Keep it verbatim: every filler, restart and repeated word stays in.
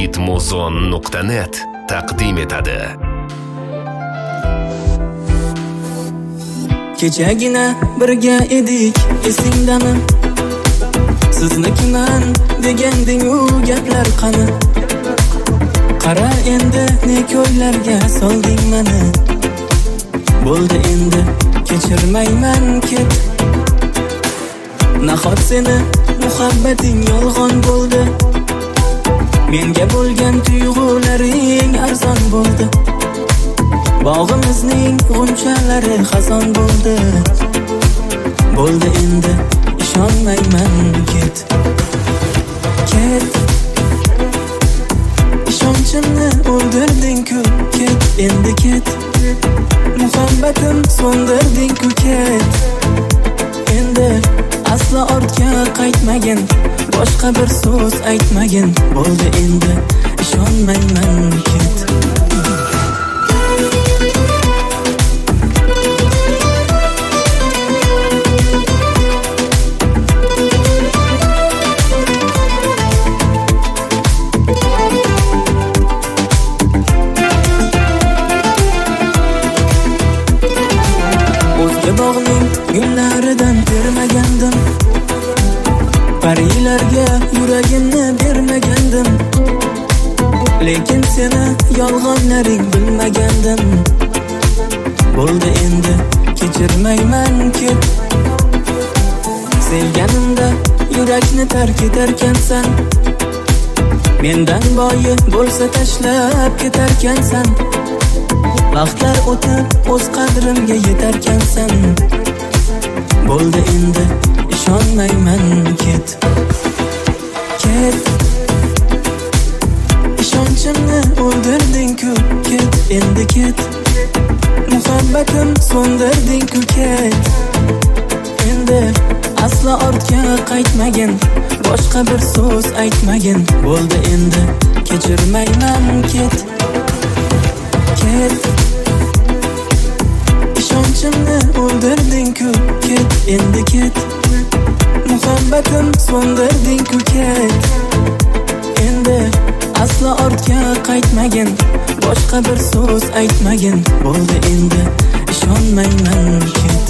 hitmuzon nuqta net taqdim etadi. Kechagina birga edik, esingdami? Siznikiman deganding u gaplar qani? Qara endi ne ko'ylarga solding meni. Bo'ldi endi kechirmayman ket. Nahot seni muhabbating yolg'on bo'ldi. Menga bo'lgan tuyg'ularing arzon bo'ldi. Bog'imizning g'unchalari xazon bo'ldi. Bo'ldi endi ishonmayman ket. Ket. Ishonchimni o'ldirding-ku, ket endi ket. Muhabbatim so'ndirding-ku, ket. Endi aslo ortga qaytmagin, boshqa bir so'z aytmagin. Bo'ldi endi ishonmayman ket. Bog'ning gullaridan termagandim. Parilarga yuragimni bermagandim. Lekin seni yolg'onlaring bilmagandim. Bo'ldi endi kechirmayman ket. Sevganimda yurakni tark etarkansan. Mendan boyi bo'lsa tashlab ketarkansan. Vaqtlar o'tib o'z qadrimga yetarkansan. Bo'ldi endi ishonmayman ket. Ket. Ishonchimni o'ldirding-ku, ket endi ket. Muhabbatim so'ndirding-ku, ket. Endi aslo ortga qaytmagin, boshqa bir so'z aytmagin. Bo'ldi endi kechirmayman ket. Ket. Ishonchimni o'ldirding-ku, ket endi ket. Muhabbatim so'ndirding-ku, ket. Endi aslo ortga qaytmagin, boshqa bir so'z aytmagin. Bo'ldi endi ishonmayman ket.